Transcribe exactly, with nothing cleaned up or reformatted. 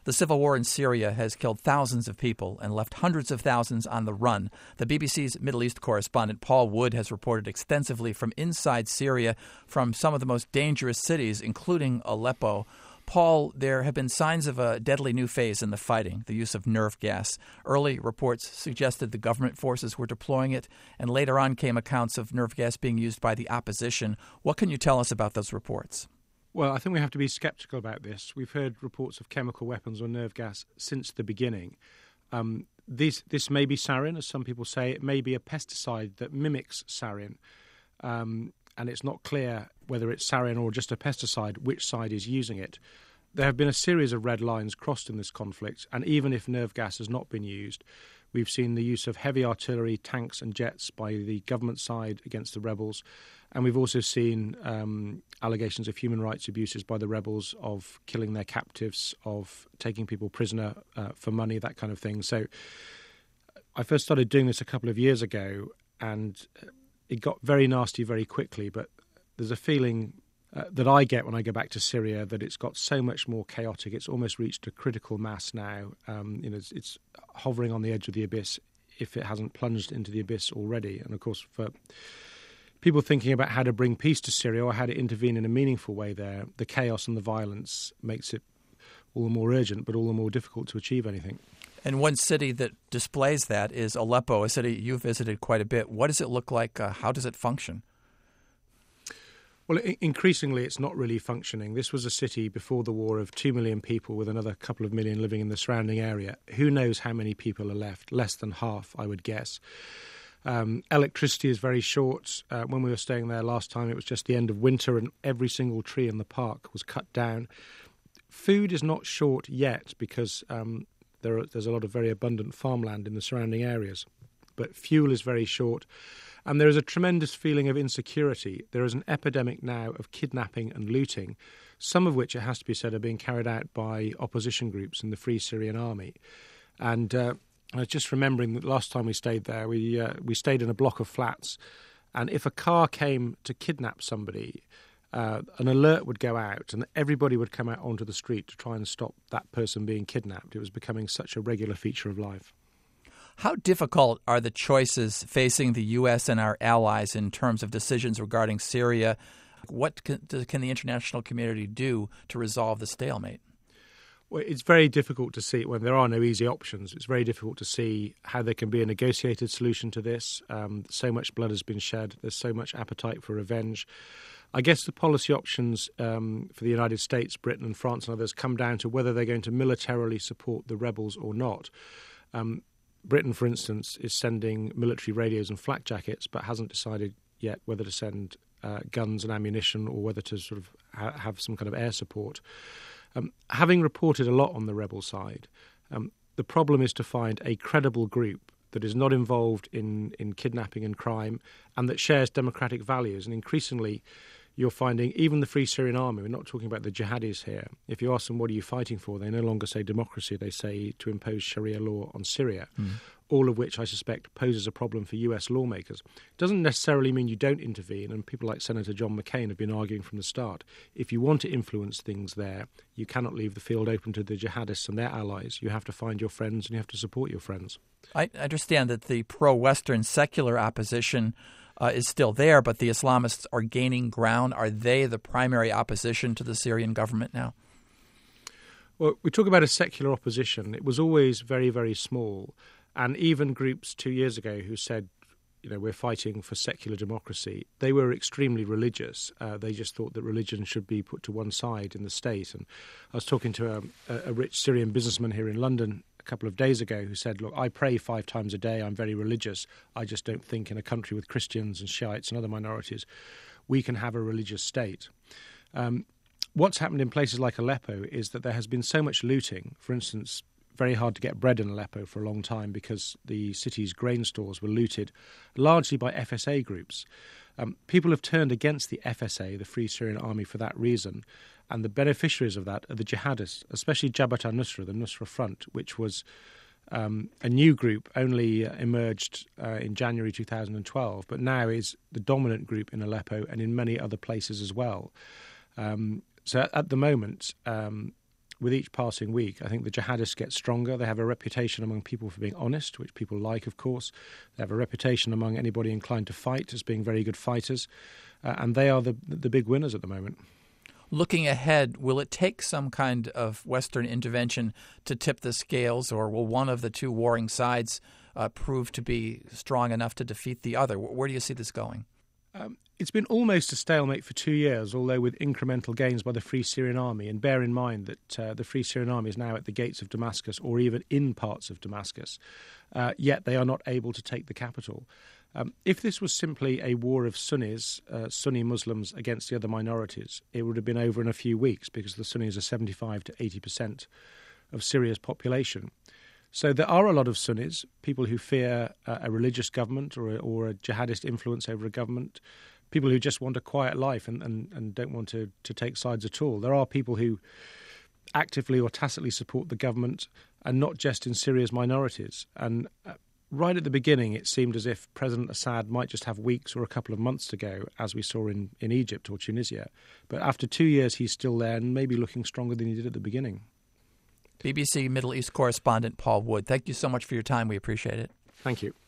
The civil war in Syria has killed thousands of people and left hundreds of thousands on the run. The B B C's Middle East correspondent Paul Wood has reported extensively from inside Syria, from some of the most dangerous cities, including Aleppo. Paul, there have been signs of a deadly new phase in the fighting, the use of nerve gas. Early reports suggested the government forces were deploying it, and later on came accounts of nerve gas being used by the opposition. What can you tell us about those reports? Well, I think we have to be sceptical about this. We've heard reports of chemical weapons or nerve gas since the beginning. Um, this, this may be sarin, as some people say. It may be a pesticide that mimics sarin. Um, and it's not clear whether it's sarin or just a pesticide, which side is using it. There have been a series of red lines crossed in this conflict, and even if nerve gas has not been used, we've seen the use of heavy artillery, tanks and jets by the government side against the rebels, and we've also seen um, allegations of human rights abuses by the rebels, of killing their captives, of taking people prisoner uh, for money, that kind of thing. So I first started doing this a couple of years ago, and it got very nasty very quickly, but there's a feeling uh, that I get when I go back to Syria that it's got so much more chaotic. It's almost reached a critical mass now. Um, you know, it's, it's hovering on the edge of the abyss if it hasn't plunged into the abyss already. And of course, for people thinking about how to bring peace to Syria or how to intervene in a meaningful way there, the chaos and the violence makes it all the more urgent, but all the more difficult to achieve anything. And one city that displays that is Aleppo, a city you visited quite a bit. What does it look like? Uh, how does it function? Well, increasingly, it's not really functioning. This was a city before the war of two million people with another couple of million living in the surrounding area. Who knows how many people are left? Less than half, I would guess. Um, electricity is very short. Uh, when we were staying there last time, it was just the end of winter and every single tree in the park was cut down. Food is not short yet because um, there are, there's a lot of very abundant farmland in the surrounding areas. But fuel is very short. And there is a tremendous feeling of insecurity. There is an epidemic now of kidnapping and looting, some of which, it has to be said, are being carried out by opposition groups in the Free Syrian Army. And uh, I was just remembering that last time we stayed there, we uh, we stayed in a block of flats. And if a car came to kidnap somebody, uh, an alert would go out and everybody would come out onto the street to try and stop that person being kidnapped. It was becoming such a regular feature of life. How difficult are the choices facing the U S and our allies in terms of decisions regarding Syria? What can, can the international community do to resolve the stalemate? Well, it's very difficult to see when there are no easy options. It's very difficult to see how there can be a negotiated solution to this. Um, so much blood has been shed. There's so much appetite for revenge. I guess the policy options um, for the United States, Britain and France and others come down to whether they're going to militarily support the rebels or not. Um, Britain, for instance, is sending military radios and flak jackets, but hasn't decided yet whether to send uh, guns and ammunition or whether to sort of ha- have some kind of air support. Um, having reported a lot on the rebel side, um, the problem is to find a credible group that is not involved in, in kidnapping and crime and that shares democratic values. And increasingly, you're finding even the Free Syrian Army, we're not talking about the jihadis here. If you ask them, what are you fighting for? They no longer say democracy. They say to impose Sharia law on Syria, mm. all of which I suspect poses a problem for U S lawmakers. It doesn't necessarily mean you don't intervene, and people like Senator John McCain have been arguing from the start. If you want to influence things there, you cannot leave the field open to the jihadists and their allies. You have to find your friends and you have to support your friends. I understand that the pro-Western secular opposition Uh, is still there, but the Islamists are gaining ground. Are they the primary opposition to the Syrian government now? Well, we talk about a secular opposition. It was always very, very small. And even groups two years ago who said, you know, we're fighting for secular democracy, they were extremely religious. Uh, they just thought that religion should be put to one side in the state. And I was talking to a, a rich Syrian businessman here in London a couple of days ago who said, look, I pray five times a day. I'm very religious. I just don't think in a country with Christians and Shiites and other minorities we can have a religious state. Um, what's happened in places like Aleppo is that there has been so much looting. For instance, very hard to get bread in Aleppo for a long time because the city's grain stores were looted largely by F S A groups. Um, people have turned against the F S A, the Free Syrian Army, for that reason. And the beneficiaries of that are the jihadists, especially Jabhat al-Nusra, the Nusra Front, which was um, a new group, only uh, emerged uh, in January two thousand twelve, but now is the dominant group in Aleppo and in many other places as well. Um, so at, at the moment, um, with each passing week, I think the jihadists get stronger. They have a reputation among people for being honest, which people like, of course. They have a reputation among anybody inclined to fight as being very good fighters. Uh, and they are the the big winners at the moment. Looking ahead, will it take some kind of Western intervention to tip the scales, or will one of the two warring sides uh, prove to be strong enough to defeat the other? Where do you see this going? Um, it's been almost a stalemate for two years, although with incremental gains by the Free Syrian Army. And bear in mind that uh, the Free Syrian Army is now at the gates of Damascus, or even in parts of Damascus, uh, yet they are not able to take the capital. Um, if this was simply a war of Sunnis, uh, Sunni Muslims against the other minorities, it would have been over in a few weeks, because the Sunnis are seventy-five to eighty percent of Syria's population. So there are a lot of Sunnis, people who fear uh, a religious government or a, or a jihadist influence over a government, people who just want a quiet life and, and, and don't want to, to take sides at all. There are people who actively or tacitly support the government, and not just in Syria's minorities. And uh, right at the beginning, it seemed as if President Assad might just have weeks or a couple of months to go, as we saw in, in Egypt or Tunisia. But after two years, he's still there and maybe looking stronger than he did at the beginning. B B C Middle East correspondent Paul Wood, thank you so much for your time. We appreciate it. Thank you.